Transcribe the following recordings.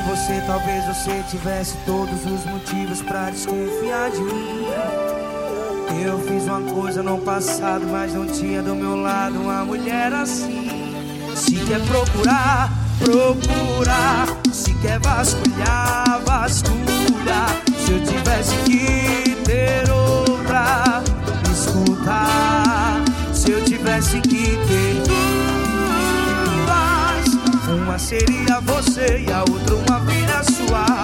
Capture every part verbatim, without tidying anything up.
você, talvez você tivesse todos os motivos pra desconfiar de mim. Eu fiz uma coisa no passado, mas não tinha do meu lado uma mulher assim. Se quer procurar, procura. Se quer vasculhar, vasculha. Se eu tivesse que ter outra, escuta. Se eu tivesse que ter duas, uma seria você e a outra uma filha sua.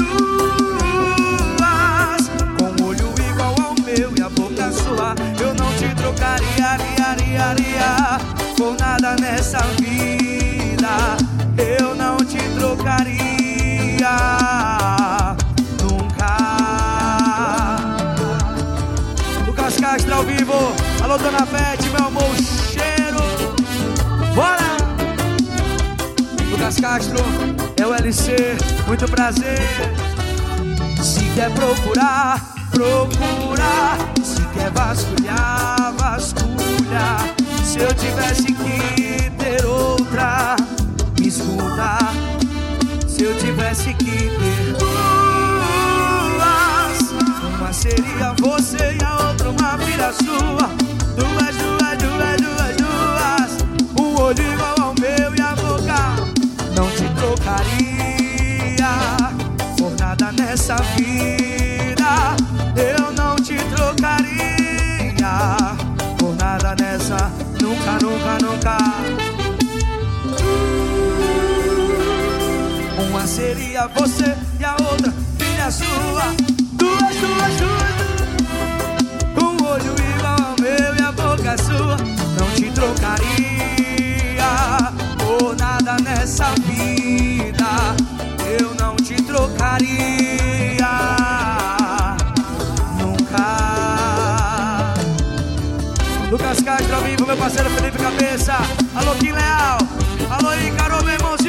Duas, com um olho igual ao meu e a boca sua. Eu não te trocaria, ria, ria, ria, por nada nessa vida. Eu não te trocaria nunca. Lucas Castro ao vivo. Alô, Dona Beth, meu amor, cheiro. Bora! Lucas Castro, é o L C, muito prazer. Se quer procurar, procura. Se quer vasculhar, vasculha. Se eu tivesse que ter outra, me escuta. Se eu tivesse que ter duas, uma seria você e a outra uma filha sua. Duas, duas, duas, duas, duas, um olho igual ao meu e a boca. Não te trocaria por nada nessa vida. Eu não te trocaria por nada nessa. Nunca, nunca, nunca. Uma seria você e a outra filha sua. Duas, duas, duas, com um olho igual ao meu e a boca sua. Não te trocaria por nada nessa vida. Eu não te trocaria nunca. Lucas Castro ao vivo, meu parceiro Felipe Cabeça. Alô, Kim Leal. Alô, Ícaro, meu irmão.